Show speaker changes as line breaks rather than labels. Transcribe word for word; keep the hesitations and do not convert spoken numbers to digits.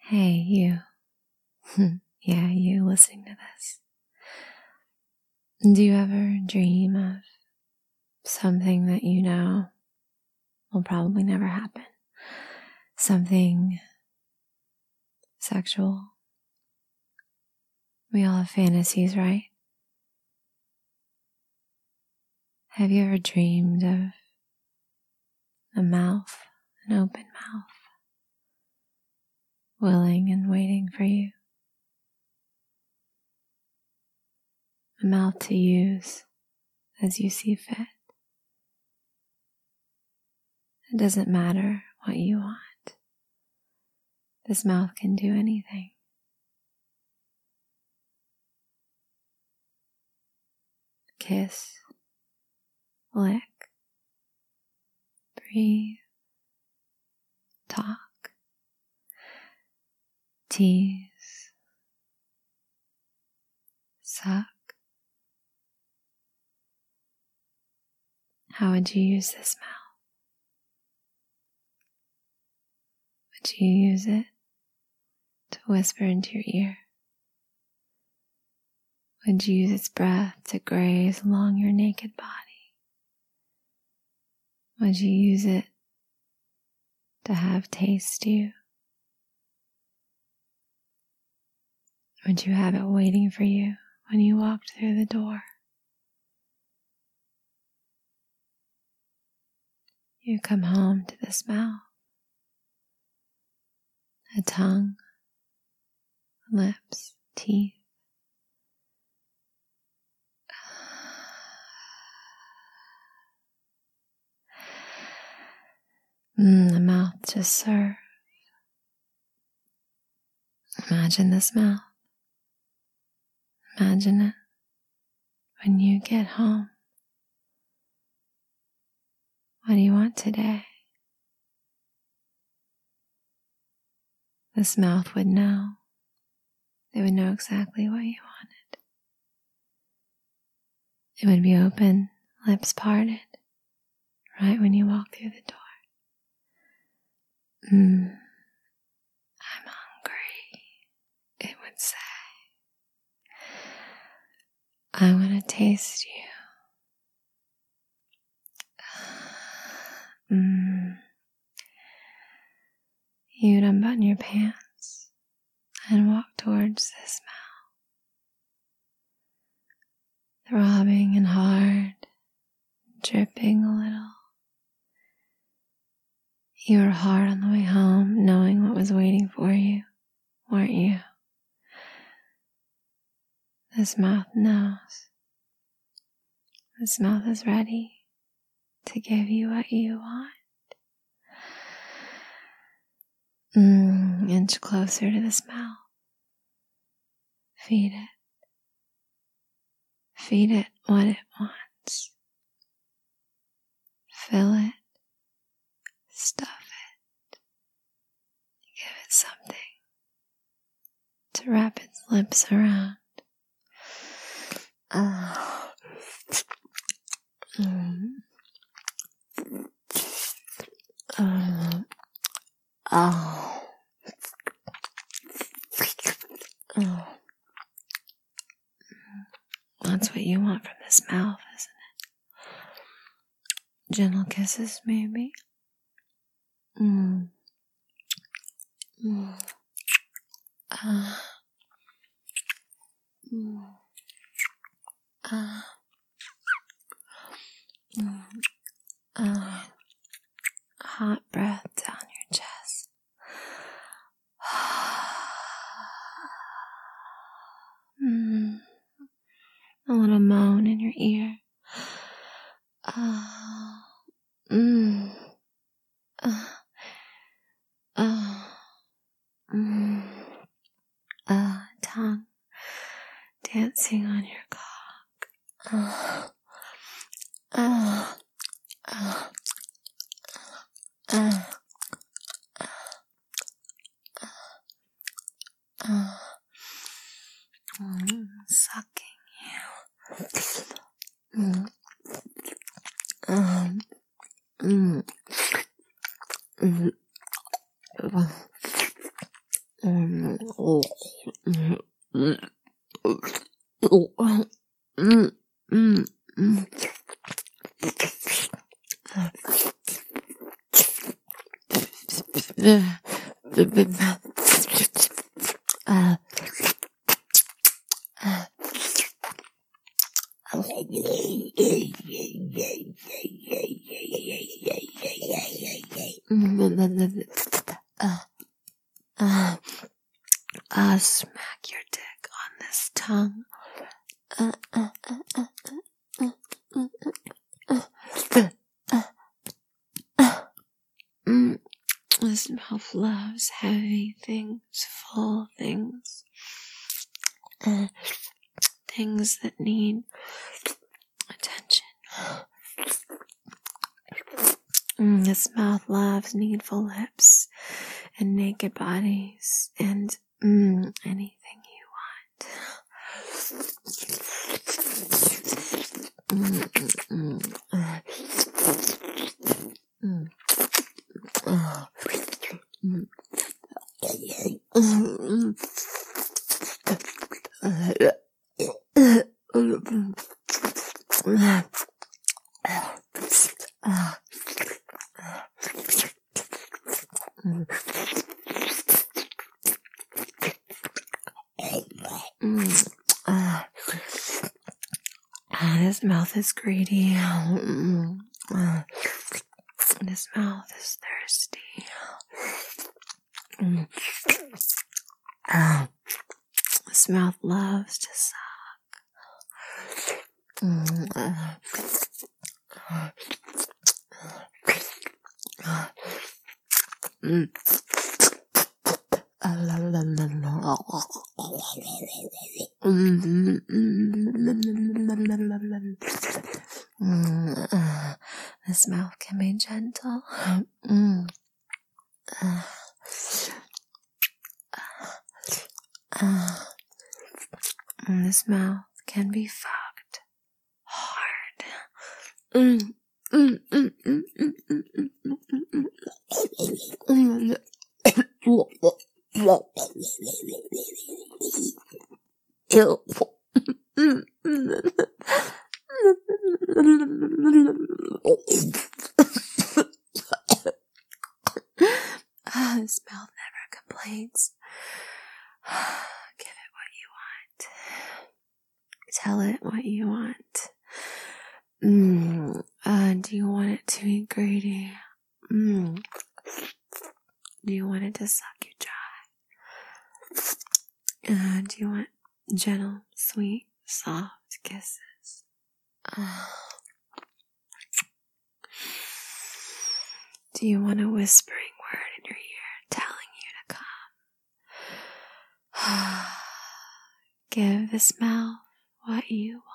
Hey, you. Yeah, you listening to this. Do you ever dream of something that you know will probably never happen? Something sexual? We all have fantasies, right? Have you ever dreamed of a mouth, an open mouth, willing and waiting for you? A mouth to use as you see fit. It doesn't matter what you want. This mouth can do anything. Kiss, lick, breathe, talk, tease, suck. How would you use this mouth? Would you use it to whisper into your ear? Would you use its breath to graze along your naked body? Would you use it to have taste you? Would you have it waiting for you when you walked through the door? You come home to this mouth, a tongue, lips, teeth. Mm, the mouth to serve. Imagine this mouth. Imagine it when you get home. What do you want today? This mouth would know. It would know exactly what you wanted. It would be open, lips parted, right when you walk through the door. Mm, I'm hungry, it would say. I want to taste you. Mm. You'd unbutton your pants and walk towards this mouth. Throbbing and hard, dripping a little. You were hard on the way home, knowing what was waiting for you, weren't you? This mouth knows. This mouth is ready to give you what you want. Mm, inch closer to this mouth. Feed it. Feed it what it wants. Fill it. Stuff it. Give it something to wrap its lips around. Oh. Mm. Oh. Oh. Oh. That's what you want from this mouth, isn't it? Gentle kisses, maybe. Mm. Mm. Ah. Mm. Ah. Mm. Ah. Hot breath down your chest. Mm. A little moan in your ear. Ah. Mm. Ah. Ah. Mm. Ah. Tongue dancing on your cock. Ah. Ah. Ah. Ah. Ah. Mm. Sucking you. Mm. Um. Mm. Mm. Mm. Uh, uh, uh, smack your dick on this tongue. Uh, uh, uh, uh, uh, uh, uh, uh, uh, uh. Mm. This mouth loves heavy things, full things, uh, things that need attention. Mm, this mouth loves needful lips and naked bodies and mm, anything you want. Mm, mm, mm, uh, mm, uh, mm. Mm. Uh, this mouth is greedy. Mm. Uh, this mouth is thirsty. Mm. Uh, this mouth loves to suck. Mm. Uh, mm. Mm, uh, this mouth can be gentle. Mm. Uh, uh, this mouth can be fucked hard. Mm, mm, mm, mm, mm, mm, mm, mm, mm, Ah, this mouth never complains. Give it what you want. Tell it what you want. Mm, uh, do you want it to be greedy? Mm. Do you want it to suck you dry? Uh, do you want gentle, sweet, soft kisses? Uh, do you want a whispering word in your ear telling you to come? Give this mouth what you want.